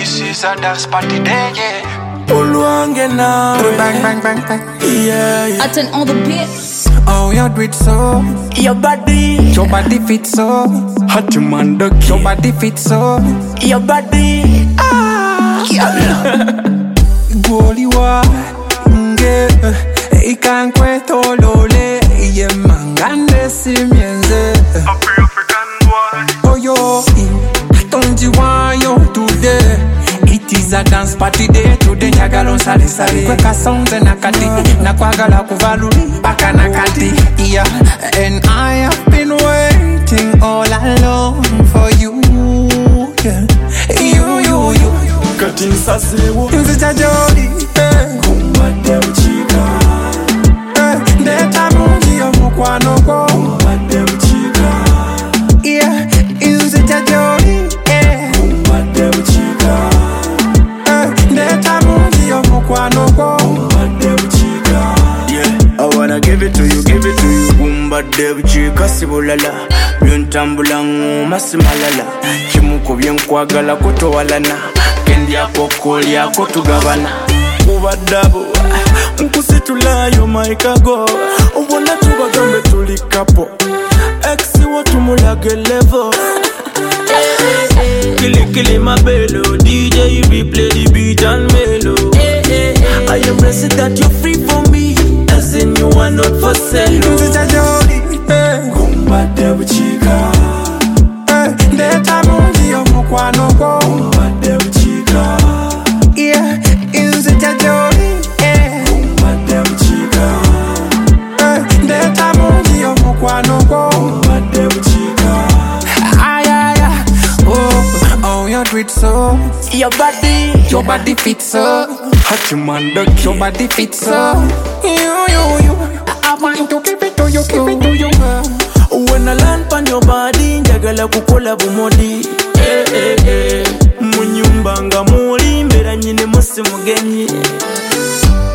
This is a dance party day, yeah. Uluange now. Bang, bang, bang, bang. Yeah, yeah. I turn on the beat. Oh, you do it so. Your body fits so. hot to man the Your body fits so. Your body. Goli wa nge ikankwe tolole ye mangande simienze. African boy. Oh yo, don't you want you today? It is a dance party day today. Nyagalo sale sale. Kweka sounds na kati na kwagala kuvalu baka na kati. Yeah, and I have been waiting all along for you. Yeah, you. Cutting sasewo. Nzija jodi. Kumbate uchika. Neta mungi yo mukwano ko. Kumbate uchika. Yeah, nzija jodi. Kumbate uchika. Neta mungi yo mukwano ko. Kumbate uchika. Yeah, I wanna give it to you. Kumbate uchika sibulala. Byuntambula ngoma simalala. Chimuko byenkwagala kutowalana. Kendi yako lyako tugabana. Ubadabo nkusitulayo maikago. Ubona tubagambe tuli kapo. Exi watumulage level. Kili mabelo. DJ you replay the beat and melo. I am blessed that you're free for me. As in you are not for sale. Nzija jodi. Kumbate uchika. Neta mungi yo mukwano ko. Kumbate uchika. Yeah, nzija jodi. Kumbate uchika. Neta mungi yo mukwano ko. Kumbate uchika. Ay. Oh, you do it so. Your body fits so. hot man the Your body fits so. You. I want to give it to you, girl. When I land on your body, njagala kukola bumodi. Munyumba nga muli mbera nyine musi mugenyi.